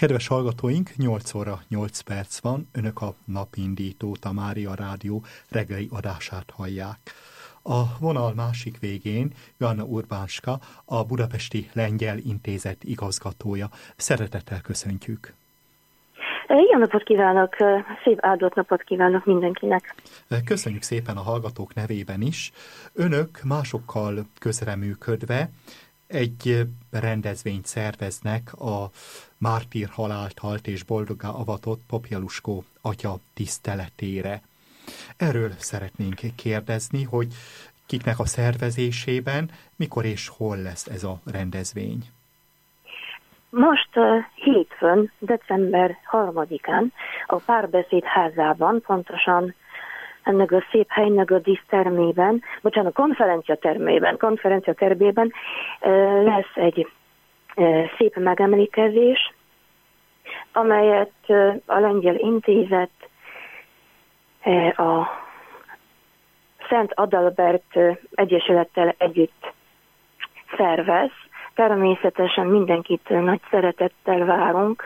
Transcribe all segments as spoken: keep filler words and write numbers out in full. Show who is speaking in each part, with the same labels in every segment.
Speaker 1: Kedves hallgatóink, nyolc óra nyolc perc van, önök a napindító Mária Rádió reggeli adását hallják. A vonal másik végén Joanna Urbánska, a Budapesti Lengyel Intézet igazgatója. Szeretettel köszöntjük.
Speaker 2: Jó napot kívánok, szép áldott napot kívánok mindenkinek.
Speaker 1: Köszönjük szépen a hallgatók nevében is. Önök másokkal közreműködve egy rendezvényt szerveznek a mártír halált halt és boldoggá avatott Popieluszko atya tiszteletére. Erről szeretnénk kérdezni, hogy kiknek a szervezésében, mikor és hol lesz ez a rendezvény.
Speaker 2: Most uh, hétfőn, december harmadikán a Párbeszéd házában, pontosan ennek a szép helynek a dísztermében, bocsánat, a konferencia termében, konferencia termében uh, lesz egy uh, szép megemlékezés, amelyet uh, a Lengyel Intézet uh, a Szent Adalbert uh, Egyesülettel együtt szervez. Természetesen mindenkit nagy szeretettel várunk.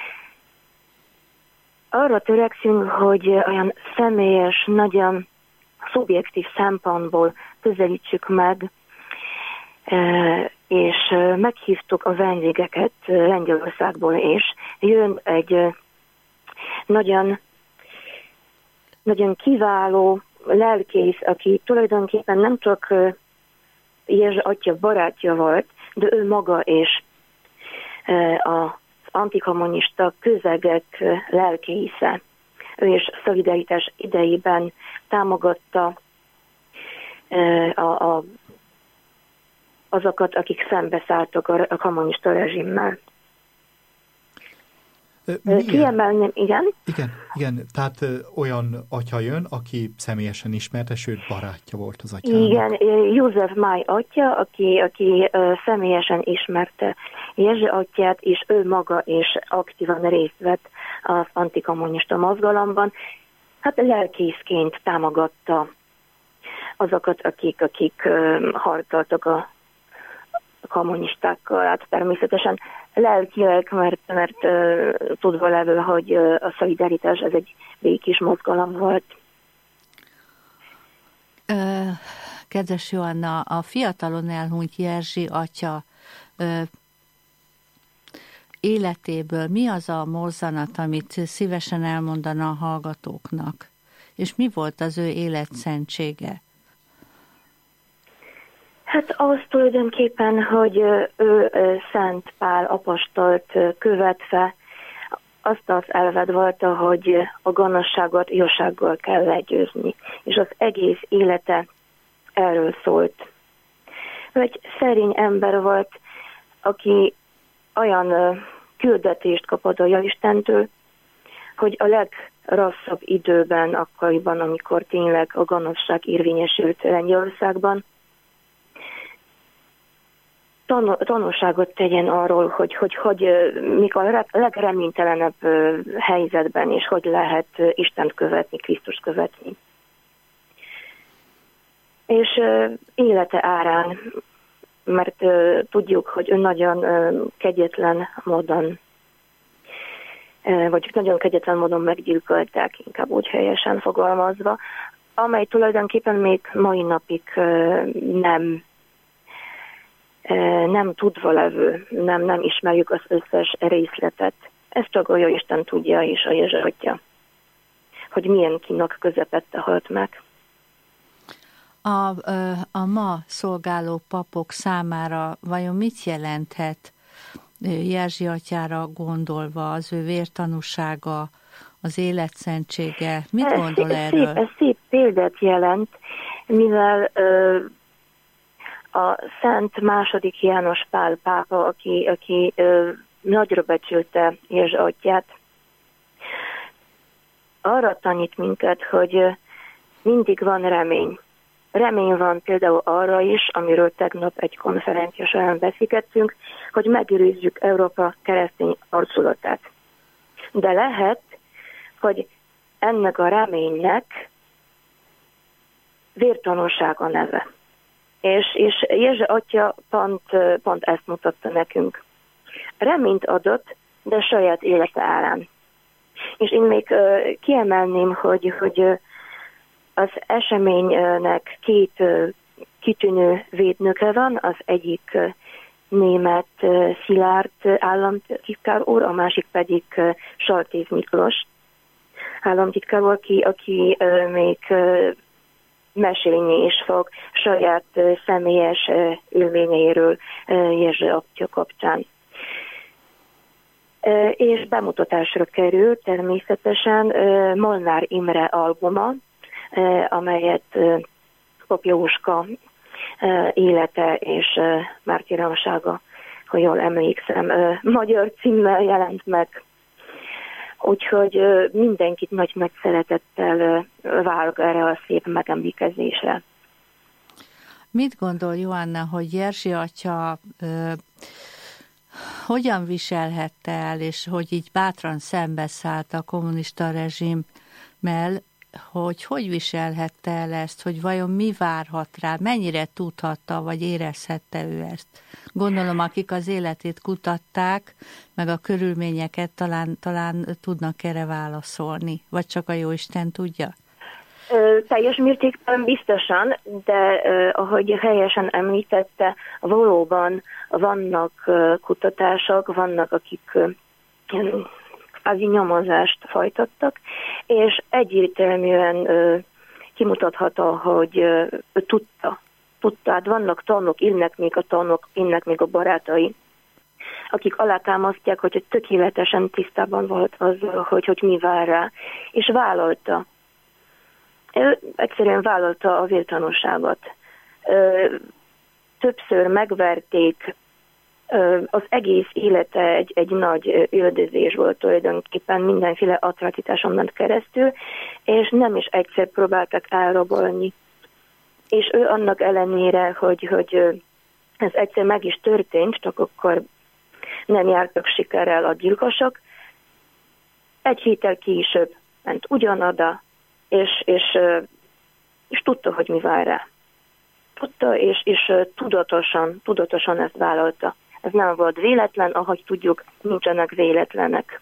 Speaker 2: Arra törekszünk, hogy olyan személyes, nagyon szubjektív szempontból közelítsük meg, és meghívtuk a vendégeket Lengyelországból is. Jön egy nagyon, nagyon kiváló lelkész, aki tulajdonképpen nem csak Jerzy atya barátja volt, de ő maga és az antikommunista közegek lelkésze. Ő is szolidaritás idejében támogatta a, a, azokat, akik szembeszálltak a, a kommunista rezsimmel. Kiemelném, igen?
Speaker 1: Igen, igen, tehát ö, olyan atya jön, aki személyesen ismerte, sőt barátja volt az atyának.
Speaker 2: Igen, József Máj atya, aki, aki ö, személyesen ismerte Jerzy atyát, és ő maga is aktívan részt vett az antikommunista mozgalomban. Hát lelkészként támogatta azokat, akik, akik ö, harcoltak a kommunistákkal, hát természetesen lelkileg, mert, mert uh, tudva levő, hogy uh, a szolidaritás ez egy békés mozgalom volt.
Speaker 3: Ö, kedves Joanna, a fiatalon elhunyt Jerzy atya ö, életéből mi az a mozzanat, amit szívesen elmondana a hallgatóknak? És mi volt az ő életszentsége?
Speaker 2: Hát az tulajdonképpen, hogy ő Szent Pál apostolt követve azt az elved volt, hogy a gonoszságot jósággal kell legyőzni. És az egész élete erről szólt. Ő egy szerény ember volt, aki olyan küldetést kapott a Jóistentől, hogy a legrosszabb időben, akkoriban, amikor tényleg a gonoszság érvényesült Lengyelországban, tanulságot tegyen arról, hogy, hogy, hogy mikor a legreménytelenebb helyzetben, és hogy lehet Istent követni, Krisztust követni. És élete árán, mert tudjuk, hogy ő nagyon kegyetlen módon, vagy nagyon kegyetlen módon meggyilkolták, inkább úgy helyesen fogalmazva, amely tulajdonképpen még mai napig nem nem tudva levő, nem, nem ismerjük az összes részletet. Ezt csak a Jóisten tudja, és a Jerzy atya, hogy milyen kínok közepette halt meg.
Speaker 3: A, a ma szolgáló papok számára vajon mit jelenthet Jerzy atyára gondolva az ő vértanúsága, az életszentsége? Mit ez gondol
Speaker 2: szép,
Speaker 3: erről?
Speaker 2: Szép, ez szép példát jelent, mivel ö, a Szent második János Pál pápa, aki, aki ö, nagyra becsülte Jerzy atyát, arra tanít minket, hogy ö, mindig van remény. Remény van például arra is, amiről tegnap egy konferencia során beszélgettünk, hogy megőrizzük Európa keresztény arculatát. De lehet, hogy ennek a reménynek vértanúsága neve. És, és Jerzy atya pont, pont ezt mutatta nekünk. Reményt adott, de saját élete árán. És én még kiemelném, hogy, hogy az eseménynek két kitűnő védnöke van, az egyik német Szilárd államtitkár úr, a másik pedig Saltész Miklós államtitkár úr, aki, aki még mesélni is fog saját személyes élményeiről Jerzy Attya kapcsán. És bemutatásra kerül természetesen Molnár Imre albuma, amelyet Pap Jóska élete és mártíromsága, ha jól emlékszem, magyar címmel jelent meg. Úgyhogy mindenkit nagy megszeretettel várok erre a szép megemlékezésre.
Speaker 3: Mit gondol Joanna, hogy Jerzy atya ö, hogyan viselhette el, és hogy így bátran szembeszállt a kommunista rezsimmel, hogy hogy viselhette el ezt, hogy vajon mi várhat rá, mennyire tudhatta, vagy érezhette ő ezt? Gondolom, akik az életét kutatták, meg a körülményeket talán, talán tudnak erre válaszolni, vagy csak a Jóisten tudja?
Speaker 2: Ö, teljes mértékben biztosan, de ö, ahogy helyesen említette, valóban vannak ö, kutatások, vannak akik ö, kvázi nyomozást folytattak, és egyértelműen ö, kimutatható, hogy ö, tudta, tudta, hát vannak tanúk, ilyenek még a tanúk, ilyenek még a barátai, akik alátámasztják, hogy tökéletesen tisztában volt azzal, hogy, hogy mi vár rá, és vállalta. Ő egyszerűen vállalta a vértanúságot. Többször megverték, az egész élete egy, egy nagy üldözés volt tulajdonképpen, mindenféle atrocitáson ment keresztül, és nem is egyszer próbáltak elrabolni. És ő annak ellenére, hogy, hogy ez egyszer meg is történt, csak akkor nem jártak sikerrel a gyilkosok, egy héttel később ment ugyanoda, és, és, és tudta, hogy mi vár rá. Tudta, és, és tudatosan, tudatosan ezt vállalta. Ez nem volt véletlen, ahogy tudjuk, nincsenek véletlenek.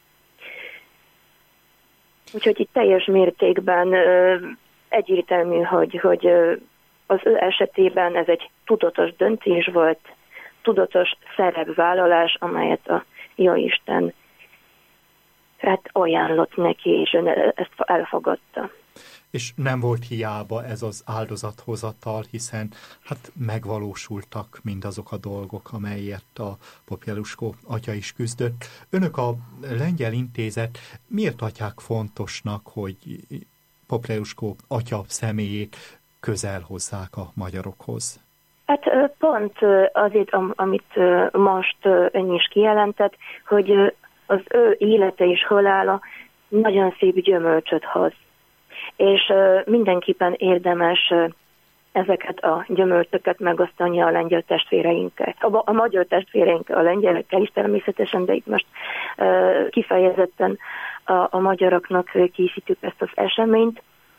Speaker 2: Úgyhogy itt teljes mértékben egyértelmű, hogy, hogy az ő esetében ez egy tudatos döntés volt, tudatos szerepvállalás, amelyet a Jóisten hát ajánlott neki, és ön ezt elfogadta.
Speaker 1: És nem volt hiába ez az áldozathozatal, hiszen hát megvalósultak mindazok a dolgok, amelyért a Pap Jeluskó atya is küzdött. Önök a Lengyel Intézet miért tartják fontosnak, hogy Pap Jeluskó atya személyét közel hozzák a magyarokhoz?
Speaker 2: Hát pont azért, amit most ön is kijelentett, hogy az ő élete és halála nagyon szép gyümölcsöt hoz. És mindenképpen érdemes ezeket a gyümölcsöket megosztani a lengyel testvéreinkkel. A, a magyar testvéreinkkel, a lengyelekkel is természetesen, de itt most kifejezetten a, a magyaroknak készítjük ezt az eseményt.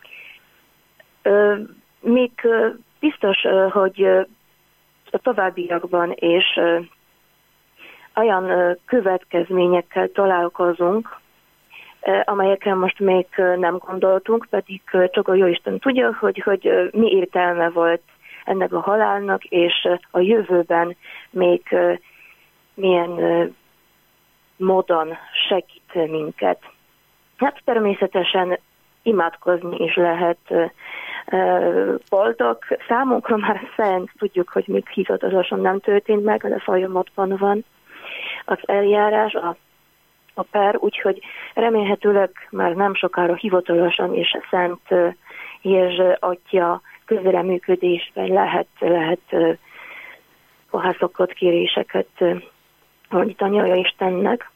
Speaker 2: Még biztos, hogy a továbbiakban és olyan következményekkel találkozunk, amelyekkel most még nem gondoltunk, pedig csak a Jóisten tudja, hogy, hogy mi értelme volt ennek a halálnak, és a jövőben még milyen módon segít minket. Hát természetesen imádkozni is lehet boldog. Számunkra már szent, tudjuk, hogy még hivatalosan nem történt meg, de folyamatban van az eljárás, a, a per, úgyhogy remélhetőleg már nem sokára hivatalosan és Szent Jerzy atya közreműködésben lehet, lehet kohászokat, kéréseket mondani a Istennek.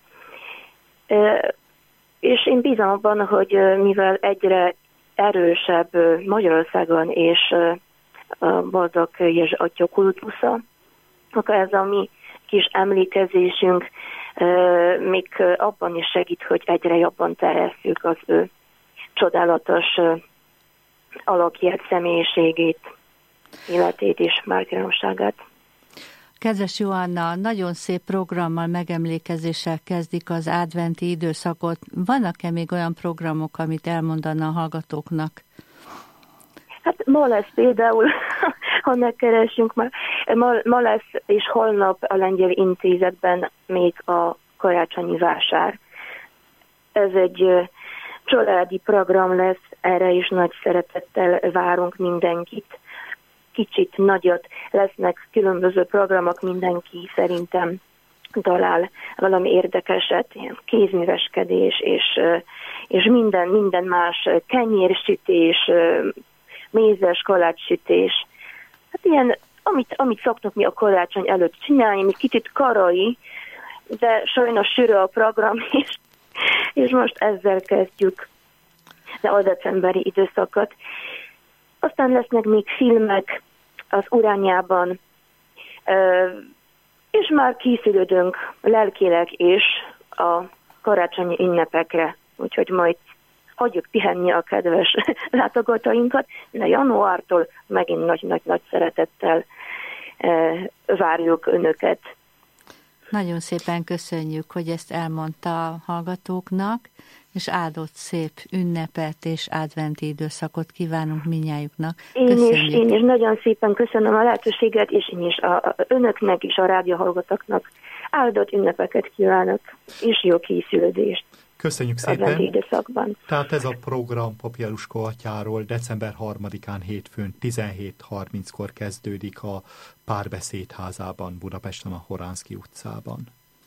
Speaker 2: És én bízom abban, hogy mivel egyre erősebb Magyarországon és a boldog Jerzy atya kultusza, akkor ez a mi kis emlékezésünk még abban is segít, hogy egyre jobban teresszük az ő csodálatos alakját, személyiségét, életét és mártíromságát.
Speaker 3: Kedves Joanna, nagyon szép programmal, megemlékezéssel kezdik az adventi időszakot. Vannak-e még olyan programok, amit elmondana a hallgatóknak?
Speaker 2: Hát ma lesz például, ha megkeresünk már, ma, ma lesz és holnap a Lengyel Intézetben még a karácsonyi vásár. Ez egy családi program lesz, erre is nagy szeretettel várunk mindenkit. Kicsit nagyot lesznek különböző programok, mindenki szerintem talál valami érdekeset, ilyen kézműveskedés, és, és minden, minden más, kenyérsütés, mézes kalácssütés. Hát ilyen, amit, amit szoktunk mi a karácsony előtt csinálni, mi kicsit karai, de sajnos sűrű a program, és, és most ezzel kezdjük de a decemberi időszakot. Aztán lesznek még filmek az Urányában, és már készülődünk lelkileg is a karácsonyi ünnepekre, úgyhogy majd hagyjuk pihenni a kedves látogatóinkat, de januártól megint nagy-nagy-nagy szeretettel várjuk önöket.
Speaker 3: Nagyon szépen köszönjük, hogy ezt elmondta a hallgatóknak, és áldott szép ünnepet és adventi időszakot kívánunk mindnyájuknak.
Speaker 2: Én is, én is nagyon szépen köszönöm a lehetőséget, és én is a, a, önöknek és a rádióhallgatóknak áldott ünnepeket kívánok, és jó készülődést.
Speaker 1: Köszönjük szépen. Tehát ez a program Papi Eluskó atyáról december harmadikán hétfőn tizenhét harminckor kezdődik a Párbeszédházában, Budapesten, a Horánszky utcában.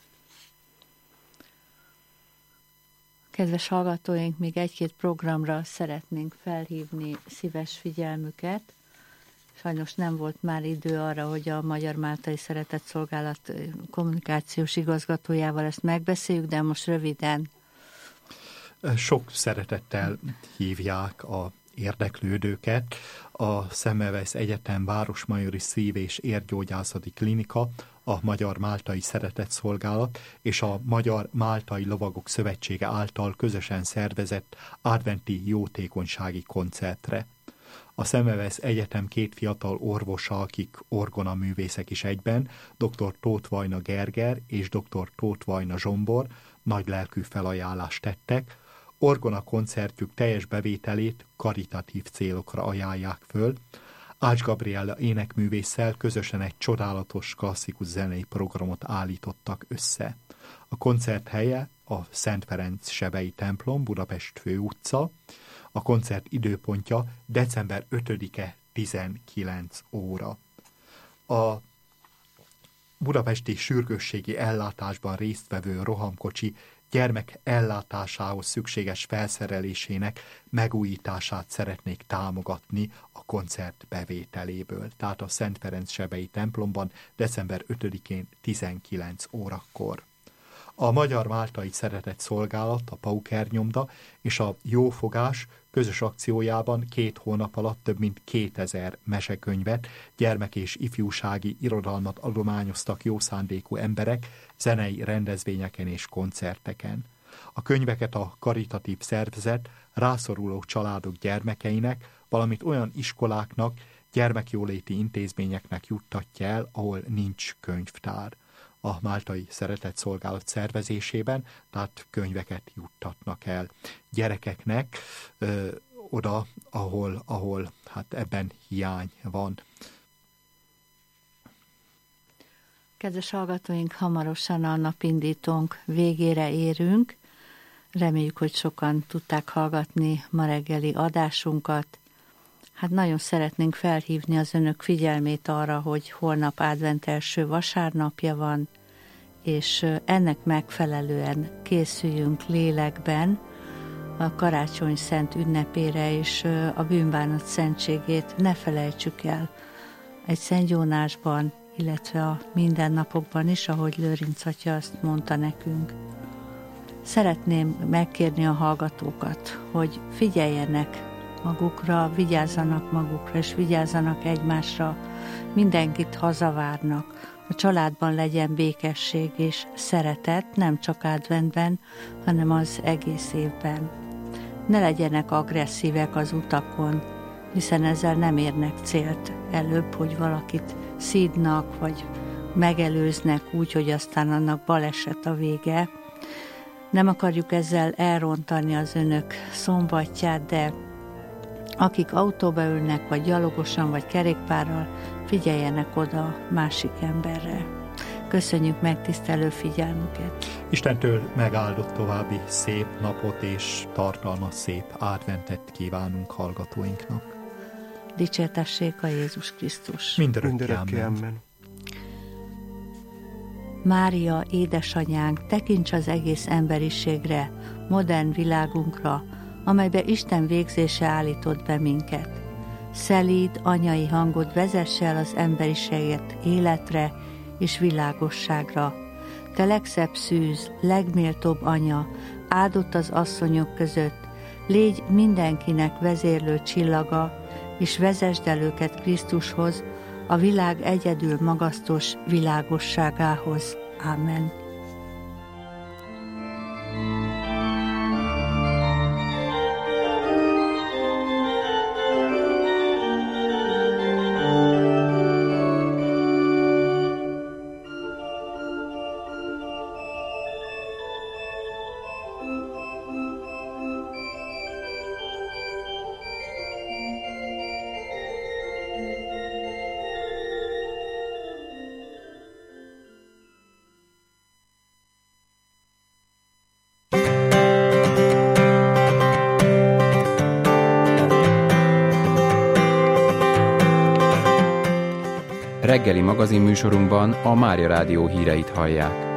Speaker 3: Kedves hallgatóink, még egy-két programra szeretnénk felhívni szíves figyelmüket. Sajnos nem volt már idő arra, hogy a Magyar Máltai Szeretetszolgálat kommunikációs igazgatójával ezt megbeszéljük, de most röviden.
Speaker 1: Sok szeretettel hívják a érdeklődőket a Semmelweis Egyetem Városmajori Szív- és Érgyógyászati Klinika, a Magyar Máltai Szeretetszolgálat és a Magyar Máltai Lovagok Szövetsége által közösen szervezett adventi jótékonysági koncertre. A Semmelweis Egyetem két fiatal orvosa, akik orgonaművészek is egyben, dr. Tóth Vajna Gerger és dr. Tóth Vajna Zsombor nagy lelkű felajánlást tettek. Orgona koncertjük teljes bevételét karitatív célokra ajánlják föl. Ács Gabriella énekművésszel közösen egy csodálatos klasszikus zenei programot állítottak össze. A koncert helye a Szent Ferenc Sebei templom, Budapest főutca. A koncert időpontja december ötödike tizenkilenc óra. A budapesti sürgősségi ellátásban résztvevő rohamkocsi gyermek ellátásához szükséges felszerelésének megújítását szeretnék támogatni a koncert bevételéből. Tehát a Szent Ferenc Sebei templomban december ötödikén tizenkilenc órakor. A Magyar Máltai Szeretetszolgálat, a Pauker nyomda és a Jófogás közös akciójában két hónap alatt több mint kétezer mesekönyvet, gyermek- és ifjúsági irodalmat adományoztak jó szándékú emberek zenei rendezvényeken és koncerteken. A könyveket a karitatív szervezet rászoruló családok gyermekeinek, valamint olyan iskoláknak, gyermekjóléti intézményeknek juttatja el, ahol nincs könyvtár. A Máltai Szeretetszolgálat szervezésében, tehát könyveket juttatnak el gyerekeknek ö, oda, ahol, ahol hát ebben hiány van.
Speaker 3: Kedves hallgatóink, hamarosan a napindítónk végére érünk. Reméljük, hogy sokan tudták hallgatni ma reggeli adásunkat. Hát nagyon szeretnénk felhívni az önök figyelmét arra, hogy holnap advent első vasárnapja van, és ennek megfelelően készüljünk lélekben a karácsony szent ünnepére, és a bűnbánat szentségét ne felejtsük el egy szentgyónásban, illetve a mindennapokban is, ahogy Lőrinc atya azt mondta nekünk. Szeretném megkérni a hallgatókat, hogy figyeljenek magukra, vigyázzanak magukra, és vigyázzanak egymásra, mindenkit hazavárnak. A családban legyen békesség és szeretet, nem csak adventben, hanem az egész évben. Ne legyenek agresszívek az utakon, hiszen ezzel nem érnek célt. Előbb, hogy valakit szídnak, vagy megelőznek úgy, hogy aztán annak baleset a vége. Nem akarjuk ezzel elrontani az önök szombatját, de akik autóba ülnek, vagy gyalogosan, vagy kerékpárral, figyeljenek oda másik emberre. Köszönjük megtisztelő figyelmüket.
Speaker 1: Istentől megáldott további szép napot és tartalmas szép adventet kívánunk hallgatóinknak.
Speaker 3: Dicsértessék a Jézus Krisztus.
Speaker 1: Mindörökké, amen.
Speaker 3: Mária, édesanyánk, tekints az egész emberiségre, modern világunkra, amelybe Isten végzése állított be minket. Szelíd anyai hangod vezesse el az emberiséget életre és világosságra. Te legszebb szűz, legméltóbb anya, áldott az asszonyok között, légy mindenkinek vezérlő csillaga, és vezesd el őket Krisztushoz, a világ egyedül magasztos világosságához. Amen.
Speaker 4: Reggeli magazinműsorunkban a Mária Rádió híreit hallják.